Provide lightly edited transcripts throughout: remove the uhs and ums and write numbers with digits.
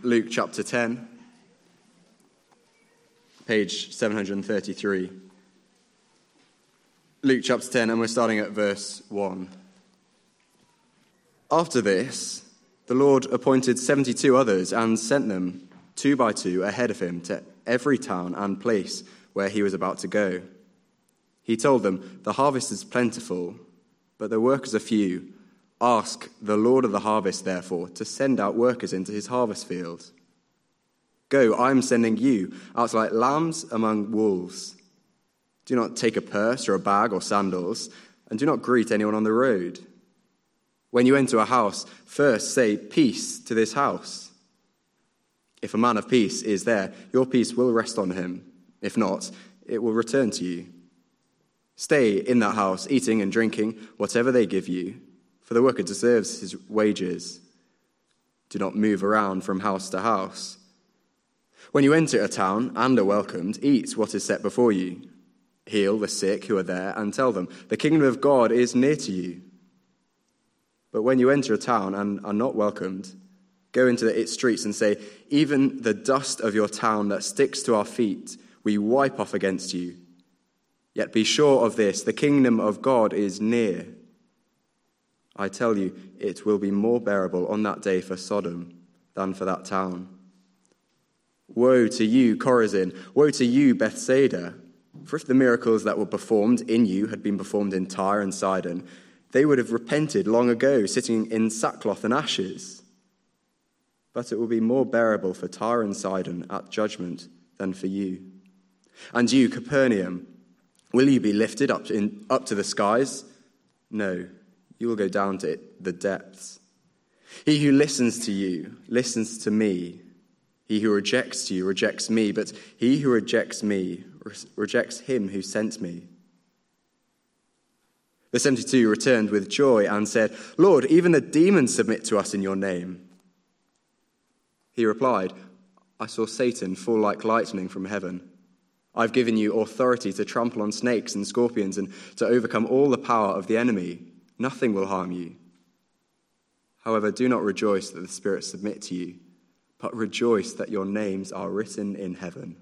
Luke chapter 10, page 733. Luke chapter 10, and we're starting at verse 1. After this, the Lord appointed 72 others and sent them 2 by 2 ahead of him to every town and place where he was about to go. He told them, "The harvest is plentiful, but the workers are few. Ask the Lord of the harvest, therefore, to send out workers into his harvest field. Go, I am sending you out like lambs among wolves. Do not take a purse or a bag or sandals, and do not greet anyone on the road. When you enter a house, first say, 'Peace to this house.' If a man of peace is there, your peace will rest on him. If not, it will return to you. Stay in that house, eating and drinking whatever they give you, for the worker deserves his wages. Do not move around from house to house. When you enter a town and are welcomed, eat what is set before you. Heal the sick who are there and tell them, 'The kingdom of God is near to you.' But when you enter a town and are not welcomed, go into its streets and say, 'Even the dust of your town that sticks to our feet, we wipe off against you. Yet be sure of this, the kingdom of God is near.' I tell you, it will be more bearable on that day for Sodom than for that town. Woe to you, Chorazin! Woe to you, Bethsaida! For if the miracles that were performed in you had been performed in Tyre and Sidon, they would have repented long ago, sitting in sackcloth and ashes. But it will be more bearable for Tyre and Sidon at judgment than for you. And you, Capernaum, will you be lifted up to the skies? No, you will go down to the depths. He who listens to you listens to me. He who rejects you rejects me, but he who rejects me rejects him who sent me." The 72 returned with joy and said, "Lord, even the demons submit to us in your name." He replied, "I saw Satan fall like lightning from heaven. I've given you authority to trample on snakes and scorpions and to overcome all the power of the enemy. Nothing will harm you. However, do not rejoice that the spirits submit to you, but rejoice that your names are written in heaven."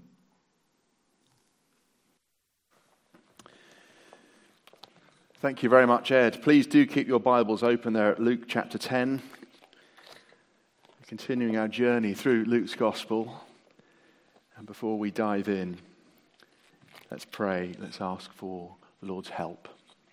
Thank you very much, Ed. Please do keep your Bibles open there at Luke chapter 10. Continuing our journey through Luke's Gospel. And before we dive in, let's pray. Let's ask for the Lord's help.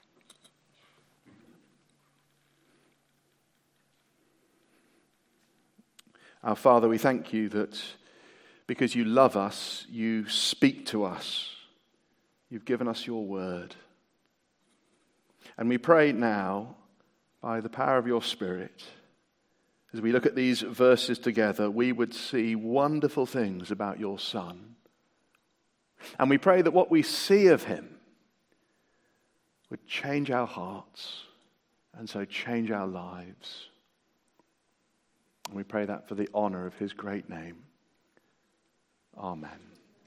Our Father, we thank you that because you love us, you speak to us. You've given us your word. And we pray now, by the power of your Spirit, as we look at these verses together, we would see wonderful things about your Son. And we pray that what we see of him would change our hearts and so change our lives. And we pray that for the honor of his great name. Amen.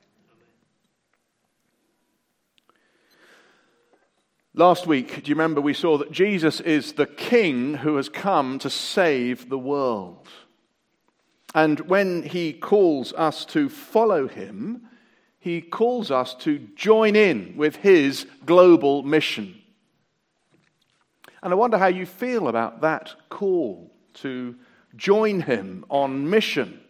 Last week, do you remember we saw that Jesus is the King who has come to save the world. And when he calls us to follow him, he calls us to join in with his global mission. And I wonder how you feel about that call to join him on mission.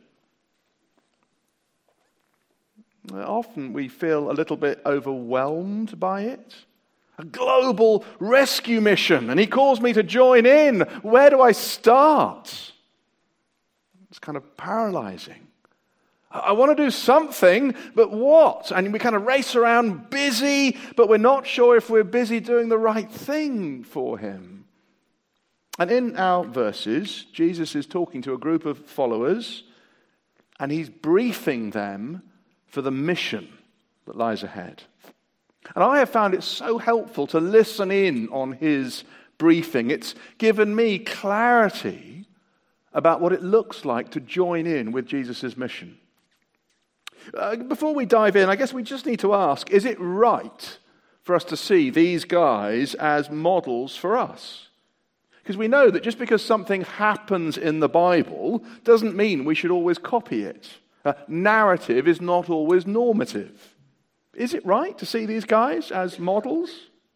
Often we feel a little bit overwhelmed by it. A global rescue mission, and he calls me to join in. Where do I start? It's kind of paralyzing. I want to do something, but what? And we kind of race around busy, but we're not sure if we're busy doing the right thing for him. And in our verses, Jesus is talking to a group of followers, and he's briefing them for the mission that lies ahead. And I have found it so helpful to listen in on his briefing. It's given me clarity about what it looks like to join in with Jesus' mission. Before we dive in, I guess we just need to ask, is it right for us to see these guys as models for us? Because we know that just because something happens in the Bible doesn't mean we should always copy it. Narrative is not always normative. Is it right to see these guys as models?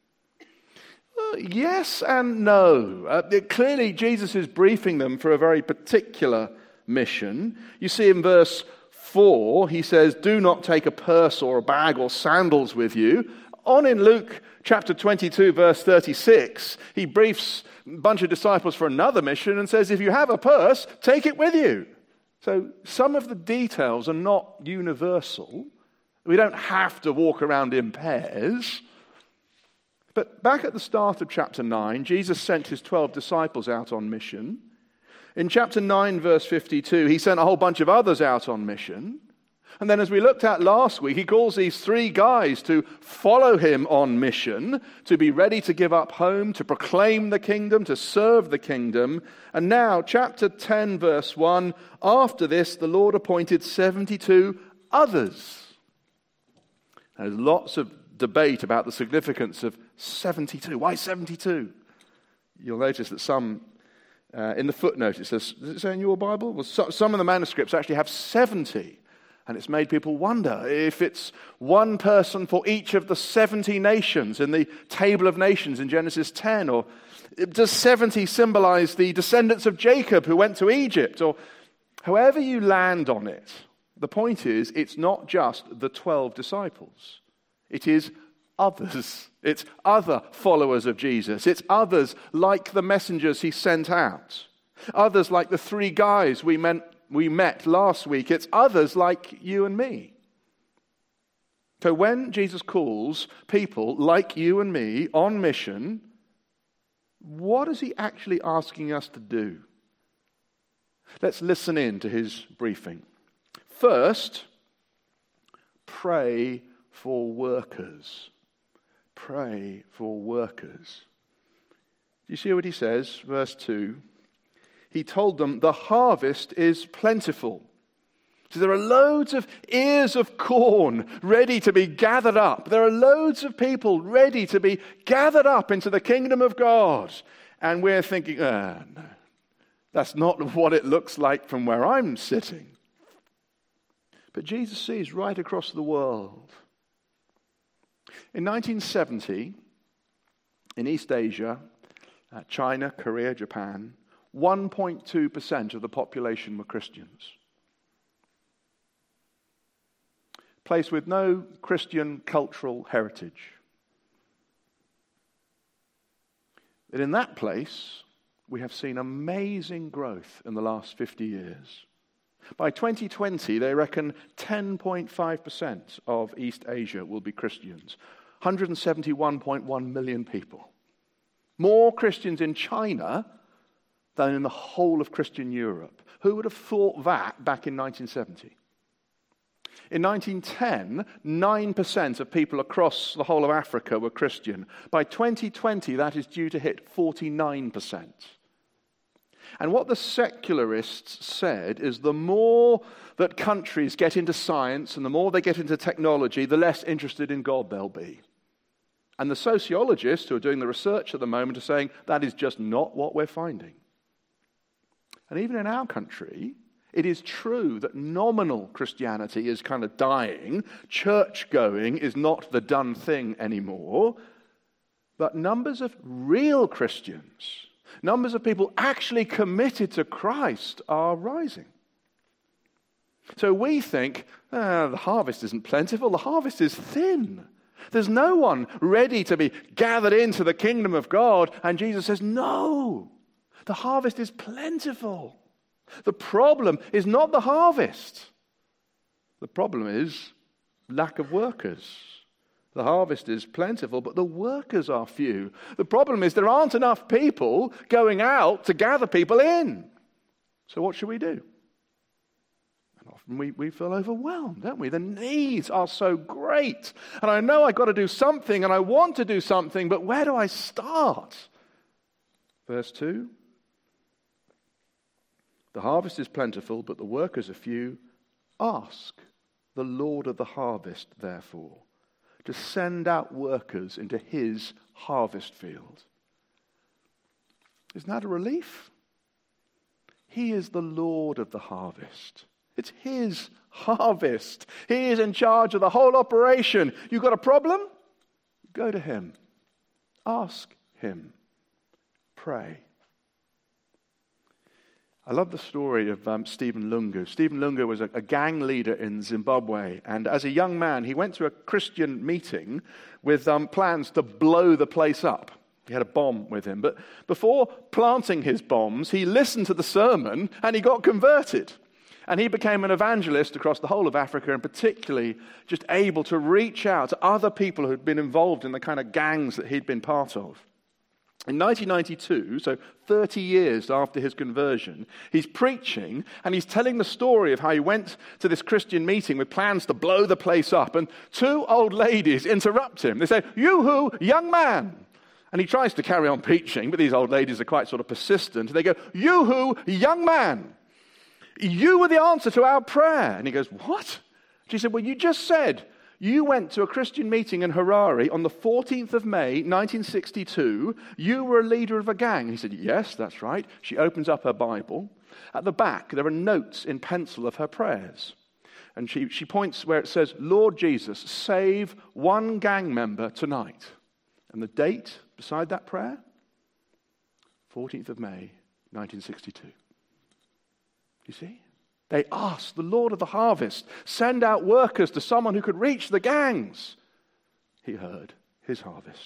Yes and no. Clearly, Jesus is briefing them for a very particular mission. You see in verse 4, he says, "Do not take a purse or a bag or sandals with you." On in Luke chapter 22, verse 36, he briefs a bunch of disciples for another mission and says, if you have a purse, take it with you. So some of the details are not universal. We don't have to walk around in pairs. But back at the start of chapter 9, Jesus sent his 12 disciples out on mission. In chapter 9, verse 52, he sent a whole bunch of others out on mission. And then as we looked at last week, he calls these 3 guys to follow him on mission, to be ready to give up home, to proclaim the kingdom, to serve the kingdom. And now, chapter 10, verse 1, after this, the Lord appointed 72 others. There's lots of debate about the significance of 72. Why 72? You'll notice that some, in the footnote, it says, does it say in your Bible? Well, some of the manuscripts actually have 70. And it's made people wonder if it's one person for each of the 70 nations in the table of nations in Genesis 10, or does 70 symbolize the descendants of Jacob who went to Egypt, or however you land on it. The point is, it's not just the 12 disciples. It is others. It's other followers of Jesus. It's others like the messengers he sent out. Others like the 3 guys we met last week. It's others like you and me. So when Jesus calls people like you and me on mission, what is he actually asking us to do? Let's listen in to his briefing. First, pray for workers. Pray for workers. Do you see what he says? Verse 2. He told them, the harvest is plentiful. So there are loads of ears of corn ready to be gathered up. There are loads of people ready to be gathered up into the kingdom of God. And we're thinking, no, that's not what it looks like from where I'm sitting. But Jesus sees right across the world. In 1970, in East Asia, China, Korea, Japan, 1.2% of the population were Christians. Place with no Christian cultural heritage. But in that place, we have seen amazing growth in the last 50 years. By 2020, they reckon 10.5% of East Asia will be Christians. 171.1 million people. More Christians in China than in the whole of Christian Europe. Who would have thought that back in 1970? In 1910, 9% of people across the whole of Africa were Christian. By 2020, that is due to hit 49%. And what the secularists said is the more that countries get into science and the more they get into technology, the less interested in God they'll be. And the sociologists who are doing the research at the moment are saying that is just not what we're finding. And even in our country, it is true that nominal Christianity is kind of dying. Church-going is not the done thing anymore. But numbers of real Christians, numbers of people actually committed to Christ are rising. So we think, the harvest isn't plentiful, the harvest is thin. There's no one ready to be gathered into the kingdom of God. And Jesus says, no, the harvest is plentiful. The problem is not the harvest. The problem is lack of workers. The harvest is plentiful, but the workers are few. The problem is there aren't enough people going out to gather people in. So what should we do? And often we feel overwhelmed, don't we? The needs are so great. And I know I've got to do something, and I want to do something, but where do I start? Verse 2. The harvest is plentiful, but the workers are few. Ask the Lord of the harvest, therefore, to send out workers into his harvest field. Isn't that a relief? He is the Lord of the harvest. It's his harvest. He is in charge of the whole operation. You've got a problem? Go to him. Ask him. Pray. I love the story of Stephen Lungu. Stephen Lungu was a gang leader in Zimbabwe, and as a young man, he went to a Christian meeting with plans to blow the place up. He had a bomb with him, but before planting his bombs, he listened to the sermon and he got converted. And he became an evangelist across the whole of Africa, and particularly just able to reach out to other people who'd been involved in the kind of gangs that he'd been part of. In 1992, so 30 years after his conversion, he's preaching and he's telling the story of how he went to this Christian meeting with plans to blow the place up. And two old ladies interrupt him. They say, "You-hoo, young man." And he tries to carry on preaching, but these old ladies are quite sort of persistent. They go, "You-hoo, young man, you were the answer to our prayer." And he goes, "What?" She said, "Well, you just said you went to a Christian meeting in Harare on the 14th of May, 1962. You were a leader of a gang." He said, "Yes, that's right." She opens up her Bible. At the back, there are notes in pencil of her prayers. And she points where it says, "Lord Jesus, save one gang member tonight." And the date beside that prayer, 14th of May, 1962. You see? They asked the Lord of the harvest, send out workers to someone who could reach the gangs. He heard his harvest.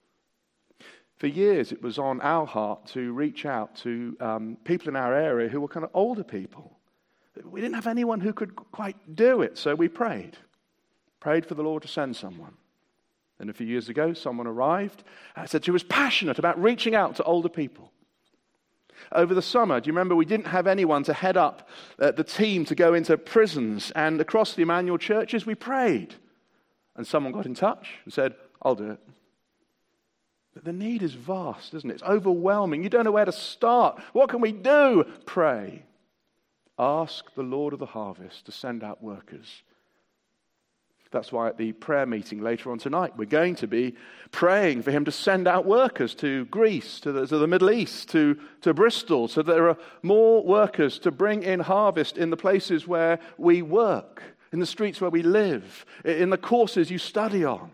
For years, it was on our heart to reach out to people in our area who were kind of older people. We didn't have anyone who could quite do it, so we prayed. Prayed for the Lord to send someone. And a few years ago, someone arrived and said she was passionate about reaching out to older people. Over the summer, do you remember we didn't have anyone to head up the team to go into prisons, and across the Emmanuel churches we prayed. And someone got in touch and said, "I'll do it." But the need is vast, isn't it? It's overwhelming. You don't know where to start. What can we do? Pray. Ask the Lord of the harvest to send out workers. That's why at the prayer meeting later on tonight, we're going to be praying for him to send out workers to Greece, to the Middle East, to Bristol, so that there are more workers to bring in harvest in the places where we work, in the streets where we live, in the courses you study on.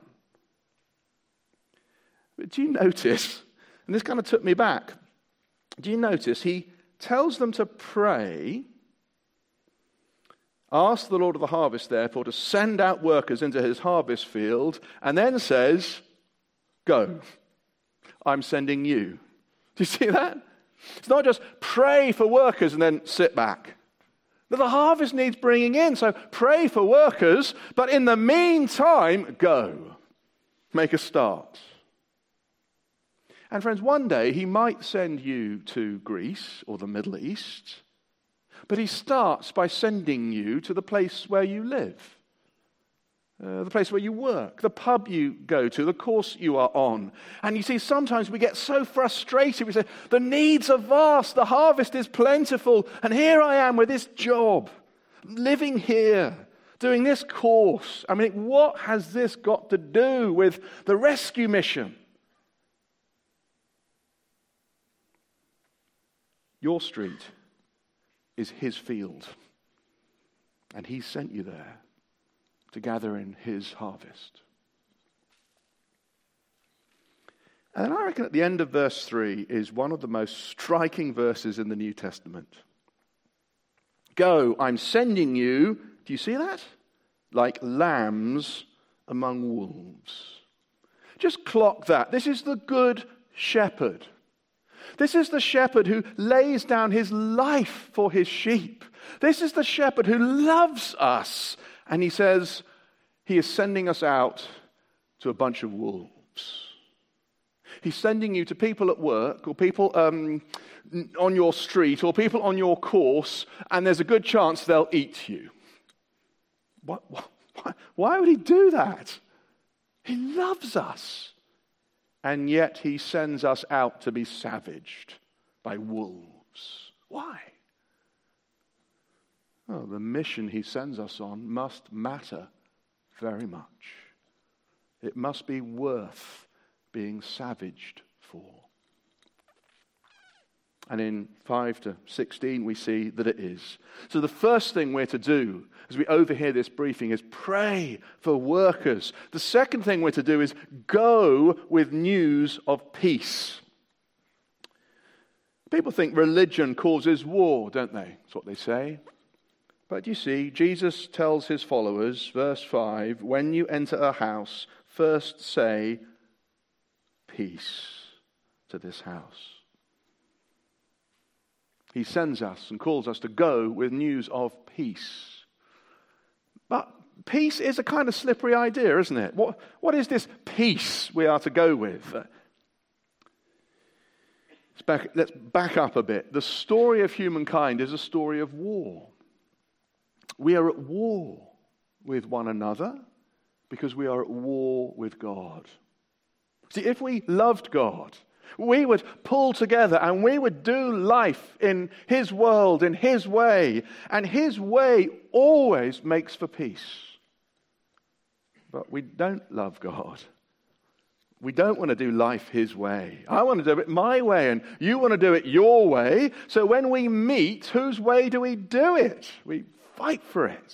But do you notice, and this kind of took me back, do you notice he tells them to pray. Ask the Lord of the harvest, therefore, to send out workers into his harvest field, and then says, "Go, I'm sending you." Do you see that? It's not just pray for workers and then sit back. But the harvest needs bringing in, so pray for workers, but in the meantime, go. Make a start. And friends, one day he might send you to Greece or the Middle East, but he starts by sending you to the place where you live, the place where you work, the pub you go to, the course you are on. And you see, sometimes we get so frustrated. We say, the needs are vast, the harvest is plentiful, and here I am with this job, living here, doing this course. I mean, what has this got to do with the rescue mission? Your street is his field, and he sent you there to gather in his harvest. And I reckon at the end of verse 3 is one of the most striking verses in the New Testament. Go, I'm sending you, do you see that? Like lambs among wolves. Just clock that. This is the good shepherd. This is the shepherd who lays down his life for his sheep. This is the shepherd who loves us. And he says he is sending us out to a bunch of wolves. He's sending you to people at work, or people on your street, or people on your course, and there's a good chance they'll eat you. Why would he do that? He loves us. And yet he sends us out to be savaged by wolves. Why? Well, the mission he sends us on must matter very much. It must be worth being savaged for. And in 5 to 16, we see that it is. So the first thing we're to do as we overhear this briefing is pray for workers. The second thing we're to do is go with news of peace. People think religion causes war, don't they? That's what they say. But you see, Jesus tells his followers, verse 5, when you enter a house, first say, peace to this house. He sends us and calls us to go with news of peace. But peace is a kind of slippery idea, isn't it? What is this peace we are to go with? Let's back up a bit. The story of humankind is a story of war. We are at war with one another because we are at war with God. See, if we loved God, we would pull together and we would do life in His world, in His way. And His way always makes for peace. But we don't love God. We don't want to do life His way. I want to do it my way and you want to do it your way. So when we meet, whose way do we do it? We fight for it.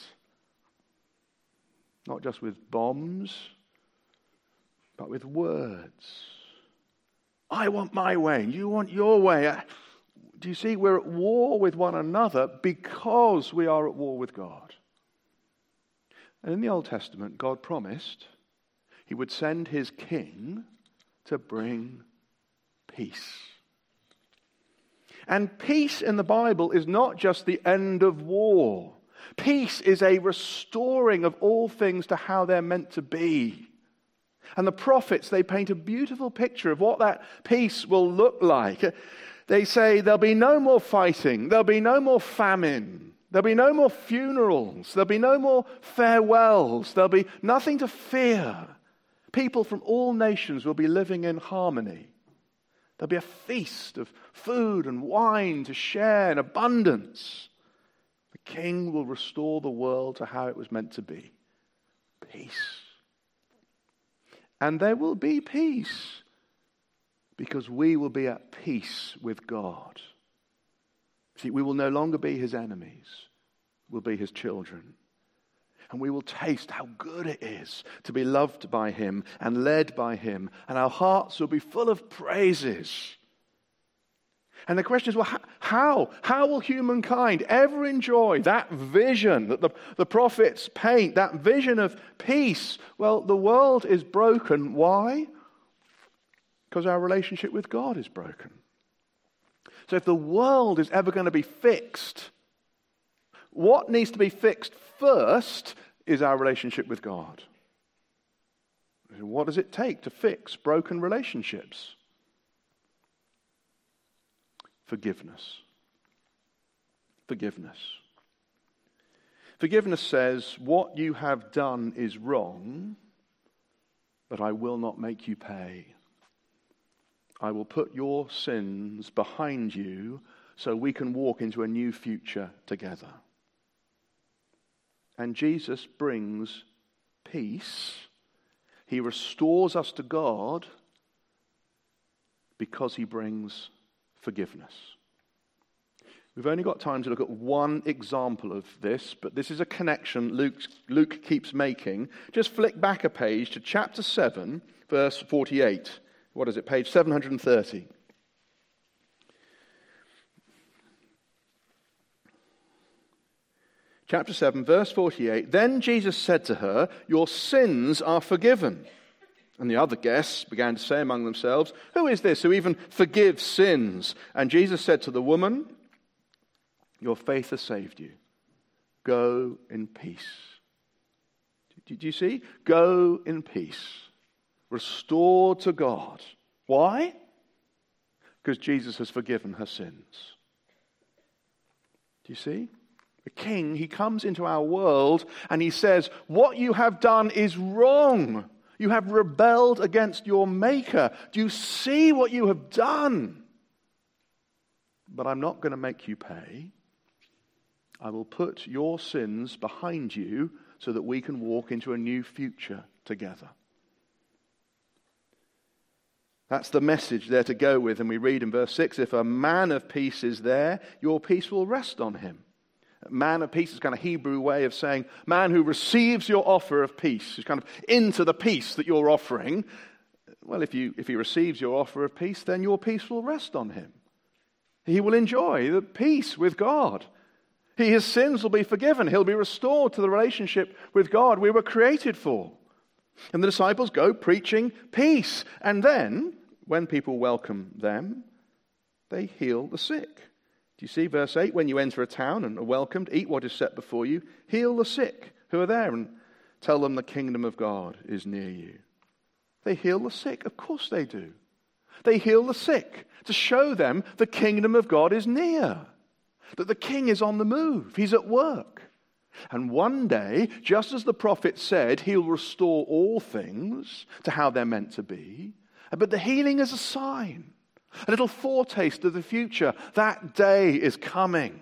Not just with bombs, but with words. I want my way, you want your way. Do you see? We're at war with one another because we are at war with God. And in the Old Testament, God promised He would send His king to bring peace. And peace in the Bible is not just the end of war. Peace is a restoring of all things to how they're meant to be. And the prophets, they paint a beautiful picture of what that peace will look like. They say there'll be no more fighting, there'll be no more famine, there'll be no more funerals, there'll be no more farewells, there'll be nothing to fear. People from all nations will be living in harmony. There'll be a feast of food and wine to share in abundance. The King will restore the world to how it was meant to be. Peace. And there will be peace because we will be at peace with God. See, we will no longer be His enemies. We'll be His children. And we will taste how good it is to be loved by Him and led by Him. And our hearts will be full of praises. And the question is, well, how? How will humankind ever enjoy that vision that the prophets paint, that vision of peace? Well, the world is broken. Why? Because our relationship with God is broken. So if the world is ever going to be fixed, what needs to be fixed first is our relationship with God. What does it take to fix broken relationships? Forgiveness. Forgiveness. Forgiveness says, what you have done is wrong, but I will not make you pay. I will put your sins behind you so we can walk into a new future together. And Jesus brings peace. He restores us to God because He brings forgiveness. We've only got time to look at one example of this, but this is a connection Luke keeps making. Just flick back a page to chapter 7, verse 48. What is it? Page 730. Chapter 7, verse 48. Then Jesus said to her, your sins are forgiven. And the other guests began to say among themselves, who is this who even forgives sins? And Jesus said to the woman, your faith has saved you. Go in peace. Did you see? Go in peace. Restored to God. Why? Because Jesus has forgiven her sins. Do you see? The King, He comes into our world and He says, what you have done is wrong. You have rebelled against your Maker. Do you see what you have done? But I'm not going to make you pay. I will put your sins behind you so that we can walk into a new future together. That's the message there to go with. And we read in verse 6, if a man of peace is there, your peace will rest on him. Man of peace is kind of Hebrew way of saying man who receives your offer of peace, who's kind of into the peace that you're offering. Well, if he receives your offer of peace, then your peace will rest on him. He will enjoy the peace with God. His sins will be forgiven. He'll be restored to the relationship with God we were created for. And the disciples go preaching peace. And then, when people welcome them, they heal the sick. Do you see verse 8? When you enter a town and are welcomed, eat what is set before you, heal the sick who are there, and tell them the kingdom of God is near you. They heal the sick. Of course they do. They heal the sick to show them the kingdom of God is near. That the king is on the move. He's at work. And one day, just as the prophet said, he'll restore all things to how they're meant to be. But the healing is a sign, a little foretaste of the future. That day is coming.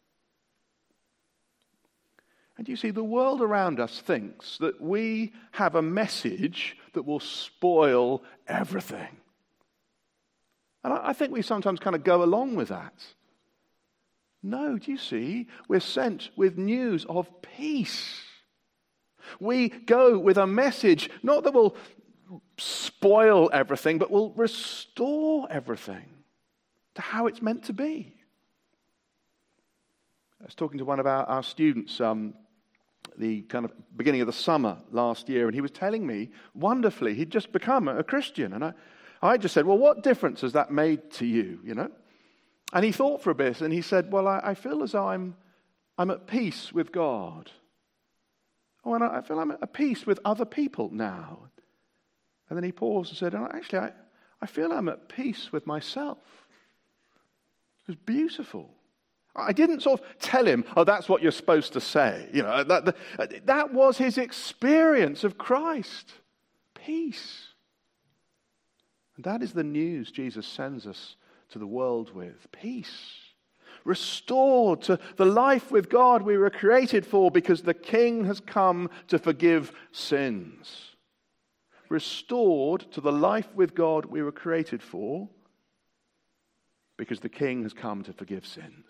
And you see, the world around us thinks that we have a message that will spoil everything. And I think we sometimes kind of go along with that. No, do you see? We're sent with news of peace. We go with a message, not that will spoil everything, but will restore everything to how it's meant to be. I was talking to one of our students the kind of beginning of the summer last year, and he was telling me wonderfully he'd just become a Christian. And I just said, well, what difference has that made to you, you know? And he thought for a bit, and he said, well, I feel as though I'm at peace with God. Oh, and I feel I'm at peace with other people now. And then he paused and said, actually, I feel I'm at peace with myself. It was beautiful. I didn't sort of tell him, oh, that's what you're supposed to say. You know, that was his experience of Christ. Peace. And that is the news Jesus sends us to the world with. Peace. Restored to the life with God we were created for because the King has come to forgive sins. Restored to the life with God we were created for because the King has come to forgive sins.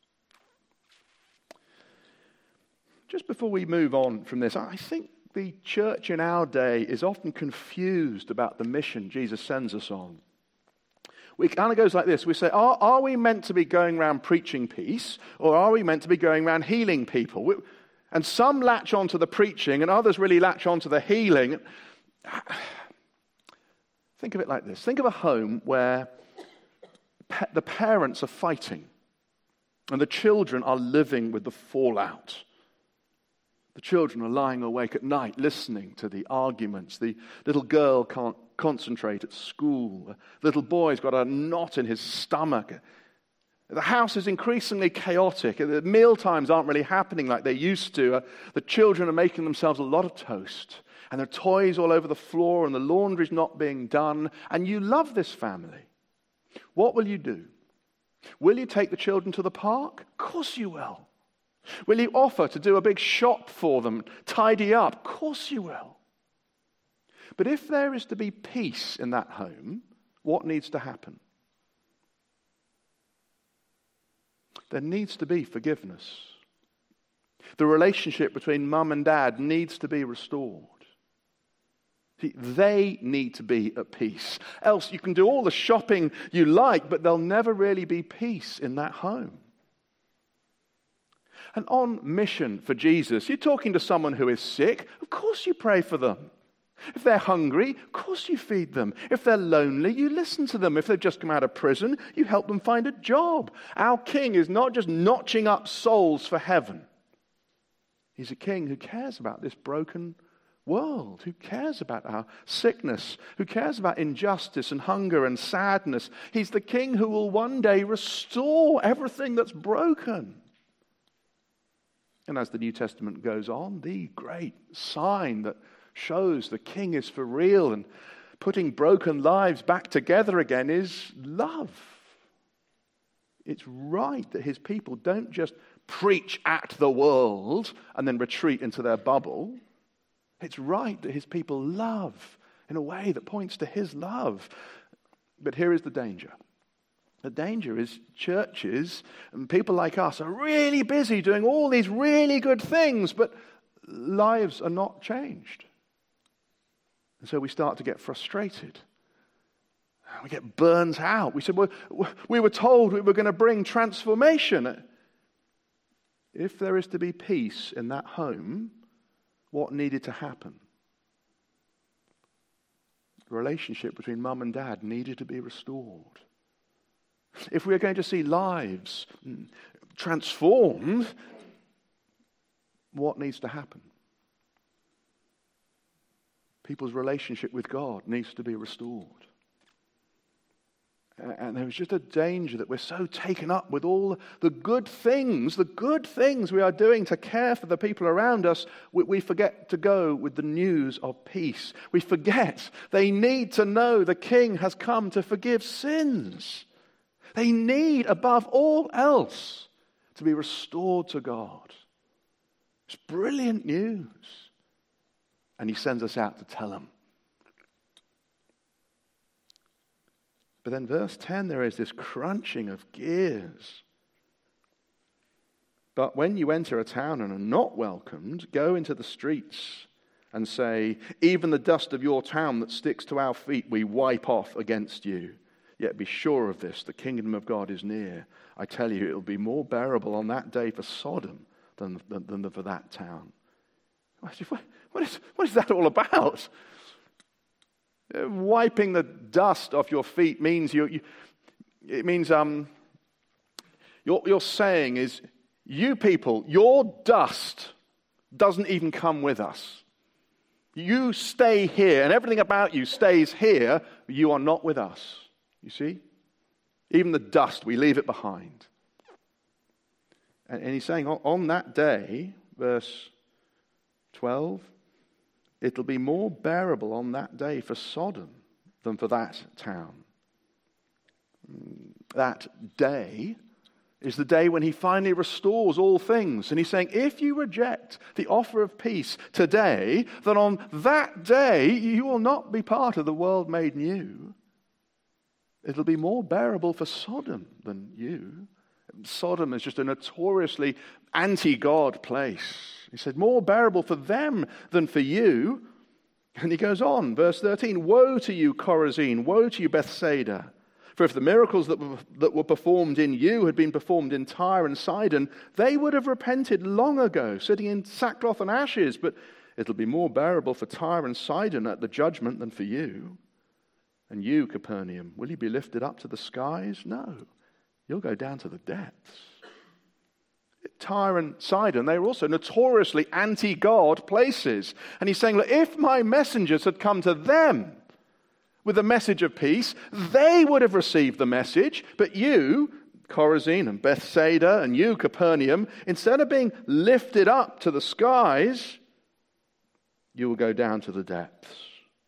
Just before we move on from this, I think the church in our day is often confused about the mission Jesus sends us on. It kind of goes like this. We say, are we meant to be going around preaching peace, or are we meant to be going around healing people? And some latch onto the preaching, and others really latch onto the healing. Think of it like this. Think of a home where the parents are fighting, and the children are living with the fallout. The children are lying awake at night listening to the arguments. The little girl can't concentrate at school. The little boy's got a knot in his stomach. The house is increasingly chaotic. The meal times aren't really happening like they used to. The children are making themselves a lot of toast. And there are toys all over the floor and the laundry's not being done. And you love this family. What will you do? Will you take the children to the park? Of course you will. Will you offer to do a big shop for them, tidy up? Of course you will. But if there is to be peace in that home, what needs to happen? There needs to be forgiveness. The relationship between mum and dad needs to be restored. See, they need to be at peace. Else you can do all the shopping you like, but there'll never really be peace in that home. And on mission for Jesus, you're talking to someone who is sick, of course you pray for them. If they're hungry, of course you feed them. If they're lonely, you listen to them. If they've just come out of prison, you help them find a job. Our King is not just notching up souls for heaven. He's a King who cares about this broken world, who cares about our sickness, who cares about injustice and hunger and sadness. He's the King who will one day restore everything that's broken. And as the New Testament goes on, the great sign that shows the King is for real and putting broken lives back together again is love. It's right that his people don't just preach at the world and then retreat into their bubble. It's right that his people love in a way that points to his love. But here is the danger. The danger is churches and people like us are really busy doing all these really good things, but lives are not changed. And so we start to get frustrated. We get burnt out. We said, well, we were told we were going to bring transformation. If there is to be peace in that home, what needed to happen? The relationship between mum and dad needed to be restored. If we're going to see lives transformed, what needs to happen? People's relationship with God needs to be restored. And there's just a danger that we're so taken up with all the good things we are doing to care for the people around us, we forget to go with the news of peace. We forget they need to know the King has come to forgive sins. They need, above all else, to be restored to God. It's brilliant news. And he sends us out to tell them. But then verse 10, there is this crunching of gears. But when you enter a town and are not welcomed, go into the streets and say, even the dust of your town that sticks to our feet, we wipe off against you. Yet be sure of this, the kingdom of God is near. I tell you, it will be more bearable on that day for Sodom than for that town. What is that all about? Wiping the dust off your feet means you're saying is, you people, your dust doesn't even come with us. You stay here, and everything about you stays here. You are not with us. You see? Even the dust, we leave it behind. And he's saying, on that day, verse 12, it'll be more bearable on that day for Sodom than for that town. That day is the day when he finally restores all things. And he's saying, if you reject the offer of peace today, then on that day you will not be part of the world made new. It'll be more bearable for Sodom than you. Sodom is just a notoriously anti-God place. He said, more bearable for them than for you. And he goes on, verse 13, woe to you, Chorazin, woe to you, Bethsaida. For if the miracles that were performed in you had been performed in Tyre and Sidon, they would have repented long ago, sitting in sackcloth and ashes. But it'll be more bearable for Tyre and Sidon at the judgment than for you. And you, Capernaum, will you be lifted up to the skies? No, you'll go down to the depths. Tyre and Sidon, they were also notoriously anti-God places. And he's saying, look, if my messengers had come to them with a message of peace, they would have received the message. But you, Chorazin and Bethsaida, and you, Capernaum, instead of being lifted up to the skies, you will go down to the depths.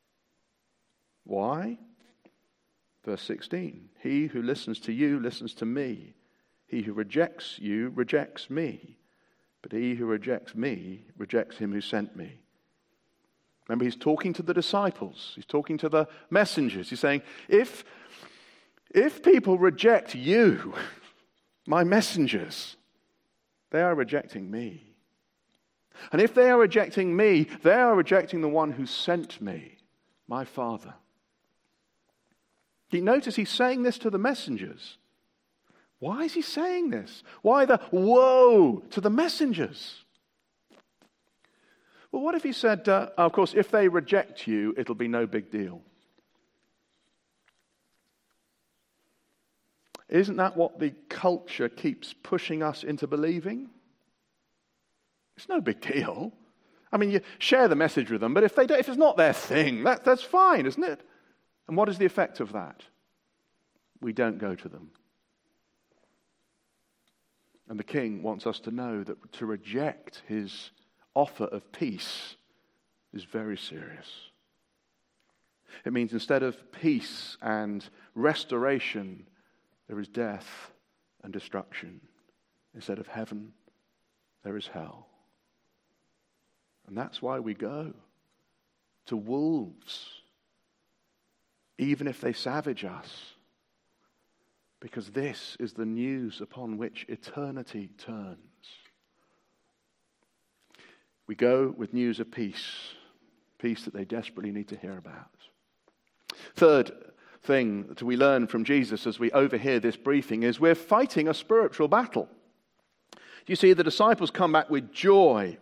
Why? Verse 16, he who listens to you listens to me. He who rejects you rejects me. But he who rejects me rejects him who sent me. Remember, he's talking to the disciples. He's talking to the messengers. He's saying, if people reject you, my messengers, they are rejecting me. And if they are rejecting me, they are rejecting the one who sent me, my Father. You notice he's saying this to the messengers. Why is he saying this? Why the woe to the messengers? Well, what if he said, of course, if they reject you, it'll be no big deal? Isn't that what the culture keeps pushing us into believing? It's no big deal. I mean, you share the message with them, but if it's not their thing, that's fine, isn't it? And what is the effect of that? We don't go to them. And the king wants us to know that to reject his offer of peace is very serious. It means instead of peace and restoration, there is death and destruction. Instead of heaven, there is hell. And that's why we go to wolves even if they savage us, because this is the news upon which eternity turns. We go with news of peace, peace that they desperately need to hear about. Third thing that we learn from Jesus as we overhear this briefing is we're fighting a spiritual battle. You see, the disciples come back with joy.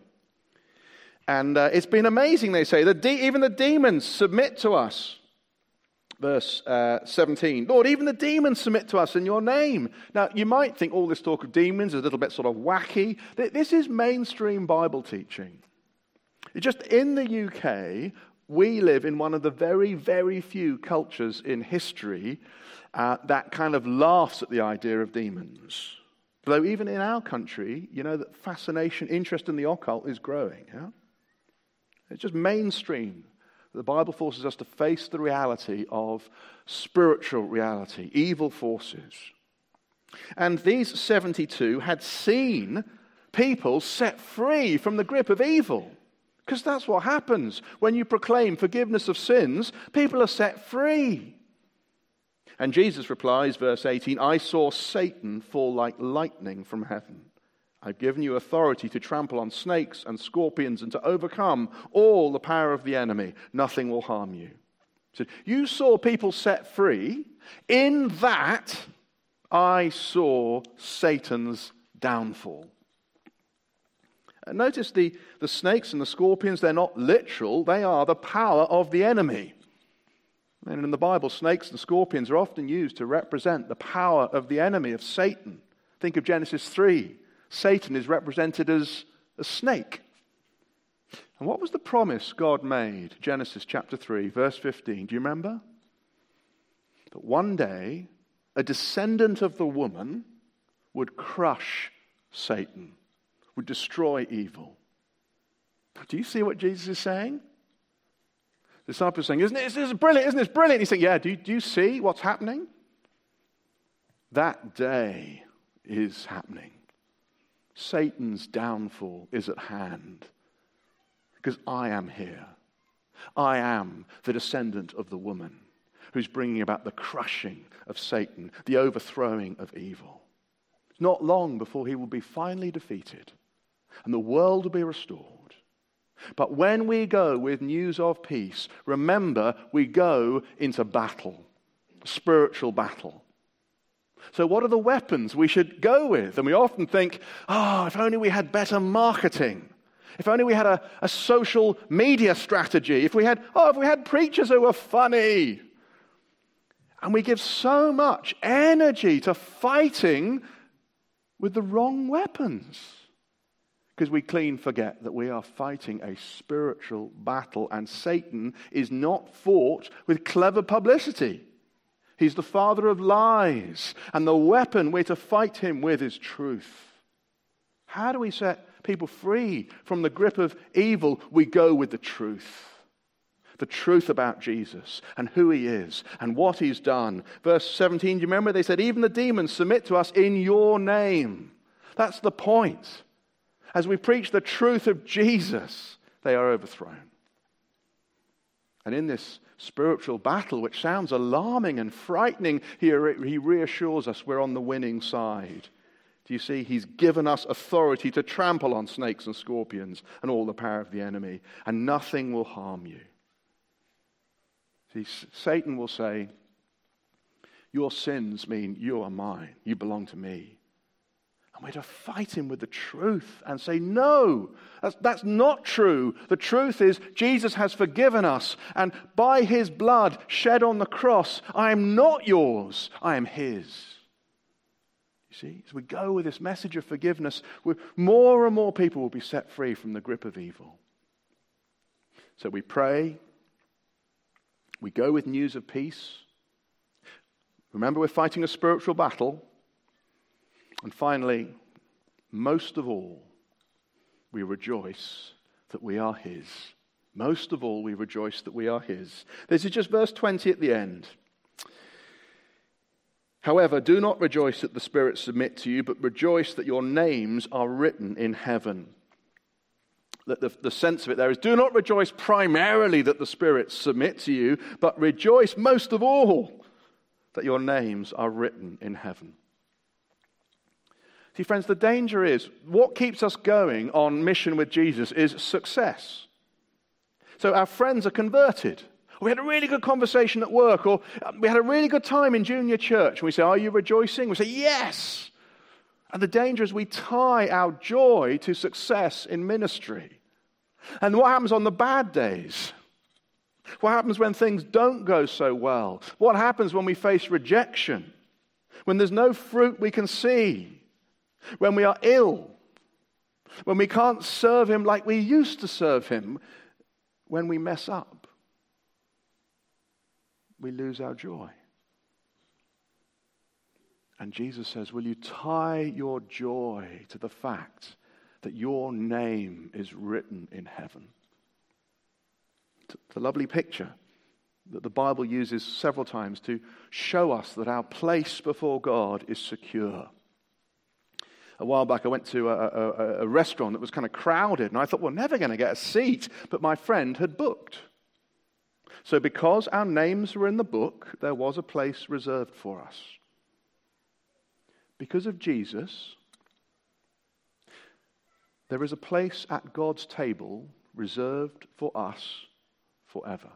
And it's been amazing, they say. Even the demons submit to us. Verse 17, Lord, even the demons submit to us in your name. Now, you might think all this talk of demons is a little bit sort of wacky. This is mainstream Bible teaching. Just in the UK, we live in one of the very, very few cultures in history that kind of laughs at the idea of demons. Though even in our country, you know that fascination, interest in the occult is growing. Yeah? It's just mainstream. The Bible forces us to face the reality of spiritual reality, evil forces. And these 72 had seen people set free from the grip of evil. Because that's what happens. When you proclaim forgiveness of sins, people are set free. And Jesus replies, verse 18, I saw Satan fall like lightning from heaven. I've given you authority to trample on snakes and scorpions and to overcome all the power of the enemy. Nothing will harm you. So you saw people set free. In that, I saw Satan's downfall. And notice the snakes and the scorpions, they're not literal. They are the power of the enemy. And in the Bible, snakes and scorpions are often used to represent the power of the enemy, of Satan. Think of Genesis 3. Satan is represented as a snake. And what was the promise God made? Genesis chapter 3, verse 15. Do you remember? That one day, a descendant of the woman would crush Satan, would destroy evil. Do you see what Jesus is saying? The disciples are saying, this is brilliant, isn't this brilliant? He's saying, yeah, do you see what's happening? That day is happening. Satan's downfall is at hand because I am here. I am the descendant of the woman who's bringing about the crushing of Satan, the overthrowing of evil. It's not long before he will be finally defeated and the world will be restored. But when we go with news of peace, remember we go into battle, spiritual battle. So what are the weapons we should go with? And we often think, if only we had better marketing. If only we had a social media strategy. If we had preachers who were funny. And we give so much energy to fighting with the wrong weapons. Because we clean forget that we are fighting a spiritual battle and Satan is not fought with clever publicity. He's the father of lies, and the weapon we're to fight him with is truth. How do we set people free from the grip of evil? We go with the truth. The truth about Jesus and who he is and what he's done. Verse 17, do you remember? They said, even the demons submit to us in your name. That's the point. As we preach the truth of Jesus, they are overthrown. And in this spiritual battle, which sounds alarming and frightening, he reassures us we're on the winning side. Do you see? He's given us authority to trample on snakes and scorpions and all the power of the enemy, and nothing will harm you. See, Satan will say, your sins mean you are mine, you belong to me. And we're to fight him with the truth and say, no, that's not true. The truth is Jesus has forgiven us. And by his blood shed on the cross, I am not yours, I am his. You see, as we go with this message of forgiveness, more and more people will be set free from the grip of evil. So we pray. We go with news of peace. Remember, we're fighting a spiritual battle. And finally, most of all, we rejoice that we are his. Most of all, we rejoice that we are his. This is just verse 20 at the end. However, do not rejoice that the spirits submit to you, but rejoice that your names are written in heaven. the sense of it there is, do not rejoice primarily that the spirits submit to you, but rejoice most of all that your names are written in heaven. See, friends, the danger is, what keeps us going on mission with Jesus is success. So our friends are converted. We had a really good conversation at work, or we had a really good time in junior church. And we say, are you rejoicing? We say, yes. And the danger is we tie our joy to success in ministry. And what happens on the bad days? What happens when things don't go so well? What happens when we face rejection? When there's no fruit we can see? When we are ill? When we can't serve him like we used to serve him? When we mess up? We lose our joy. And Jesus says, will you tie your joy to the fact that your name is written in heaven? It's a lovely picture that the Bible uses several times to show us that our place before God is secure. A while back I went to a restaurant that was kind of crowded, and I thought, we're never going to get a seat, but my friend had booked. So because our names were in the book, there was a place reserved for us. Because of Jesus, there is a place at God's table reserved for us forever.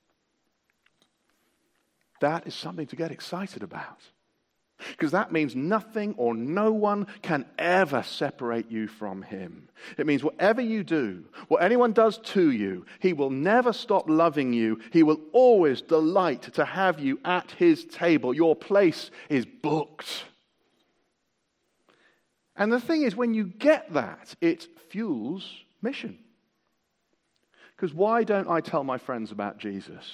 That is something to get excited about. Because that means nothing or no one can ever separate you from him. It means whatever you do, what anyone does to you, he will never stop loving you. He will always delight to have you at his table. Your place is booked. And the thing is, when you get that, it fuels mission. Because why don't I tell my friends about Jesus?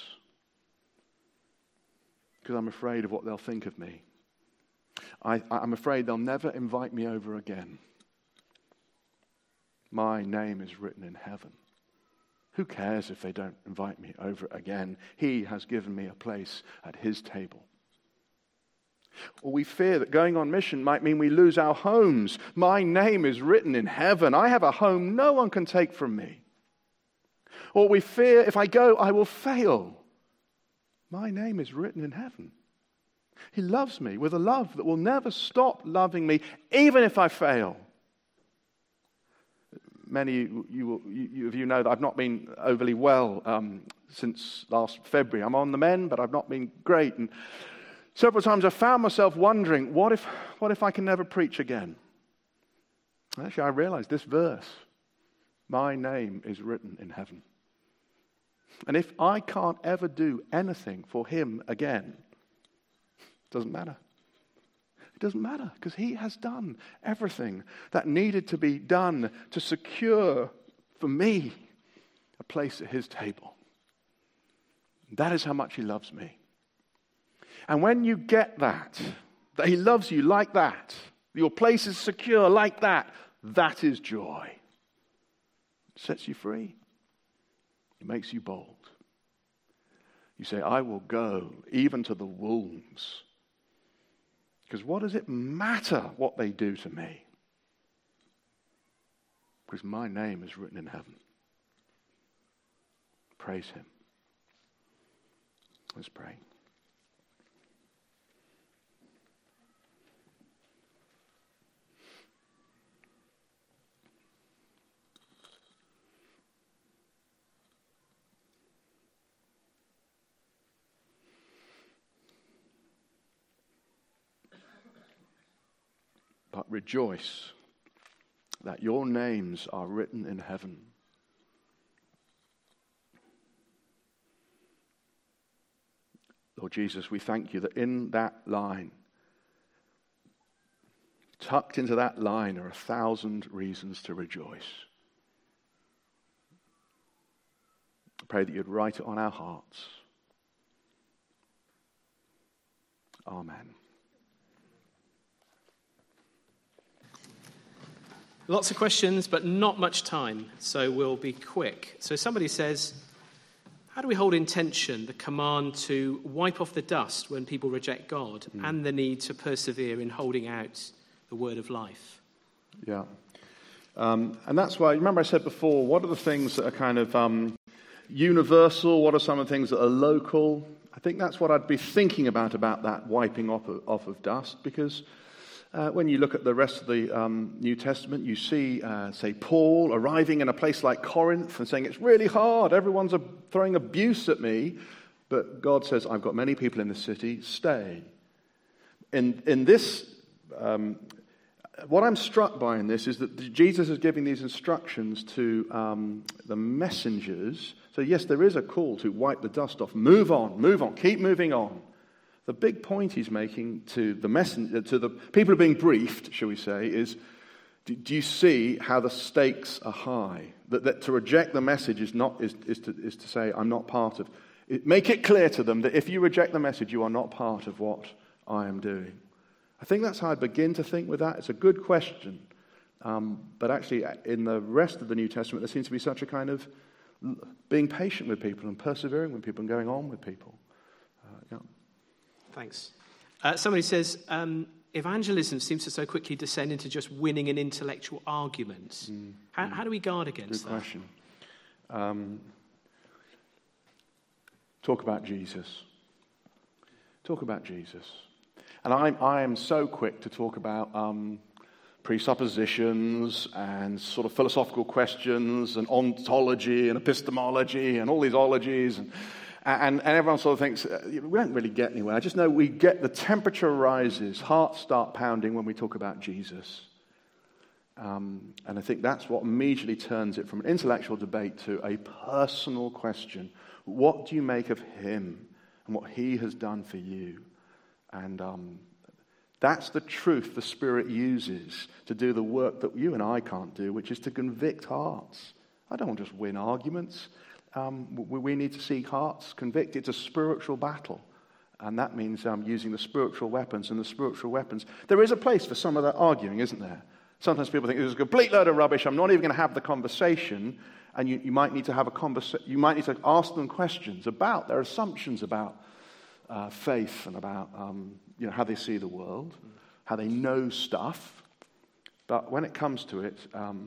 Because I'm afraid of what they'll think of me. I'm afraid they'll never invite me over again. My name is written in heaven. Who cares if they don't invite me over again? He has given me a place at his table. Or we fear that going on mission might mean we lose our homes. My name is written in heaven. I have a home no one can take from me. Or we fear if I go, I will fail. My name is written in heaven. He loves me with a love that will never stop loving me, even if I fail. Many of you know that I've not been overly well since last February. I'm on the mend, but I've not been great. And several times I found myself wondering, what if I can never preach again? Actually, I realized this verse, my name is written in heaven. And if I can't ever do anything for him again, it doesn't matter. It doesn't matter, because he has done everything that needed to be done to secure for me a place at his table. That is how much he loves me. And when you get that he loves you like that, your place is secure like that, that is joy. It sets you free. It makes you bold. You say, I will go even to the wolves. Because what does it matter what they do to me? Because my name is written in heaven. Praise him. Let's pray. But rejoice that your names are written in heaven. Lord Jesus, we thank you that in that line, tucked into that line, are 1,000 reasons to rejoice. I pray that you'd write it on our hearts. Amen. Lots of questions, but not much time, so we'll be quick. So somebody says, how do we hold in tension the command to wipe off the dust when people reject God and the need to persevere in holding out the word of life? Yeah. And that's why, remember I said before, what are the things that are kind of universal? What are some of the things that are local? I think that's what I'd be thinking about that wiping off of dust, because when you look at the rest of the New Testament, you see, say, Paul arriving in a place like Corinth and saying, it's really hard, everyone's throwing abuse at me, but God says, I've got many people in the city, stay. In this, what I'm struck by in this is that Jesus is giving these instructions to the messengers. So yes, there is a call to wipe the dust off, move on, keep moving on. The big point he's making to the messenger, to the people who are being briefed, shall we say, is, do you see how the stakes are high? That to reject the message is to say, I'm not part of it. Make it clear to them that if you reject the message, you are not part of what I am doing. I think that's how I begin to think with that. It's a good question. But actually, in the rest of the New Testament, there seems to be such a kind of being patient with people and persevering with people and going on with people. Thanks. Somebody says, evangelism seems to so quickly descend into just winning an intellectual argument. How do we guard against that? Good question. Talk about Jesus. Talk about Jesus. And I am so quick to talk about presuppositions and sort of philosophical questions and ontology and epistemology and all these ologies. And everyone sort of thinks, we don't really get anywhere. I just know we get the temperature rises, hearts start pounding when we talk about Jesus. And I think that's what immediately turns it from an intellectual debate to a personal question. What do you make of him and what he has done for you? And that's the truth the Spirit uses to do the work that you and I can't do, which is to convict hearts. I don't want to just win arguments. We need to see hearts convict. It's a spiritual battle. And that means using the spiritual weapons. And the spiritual weapons, there is a place for some of that arguing, isn't there? Sometimes people think this is a complete load of rubbish. I'm not even going to have the conversation. And you might need to have a conversation. You might need to ask them questions about their assumptions about faith and about how they see the world, how they know stuff. But when it comes to it,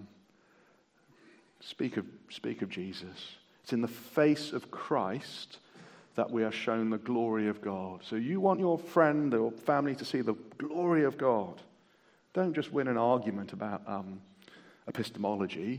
speak of Jesus. It's in the face of Christ that we are shown the glory of God. So you want your friend or family to see the glory of God. Don't just win an argument about epistemology.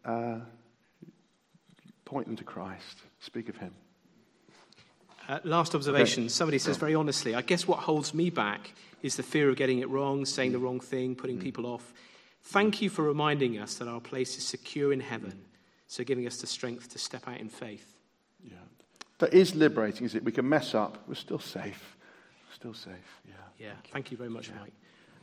Point them to Christ. Speak of him. Last observation. Okay. Somebody says very honestly, I guess what holds me back is the fear of getting it wrong, saying the wrong thing, putting people off. Thank you for reminding us that our place is secure in heaven, so giving us the strength to step out in faith. Yeah. That is liberating, isn't it? We can mess up. We're still safe. Still safe, yeah. Yeah, thank you very much, Mike.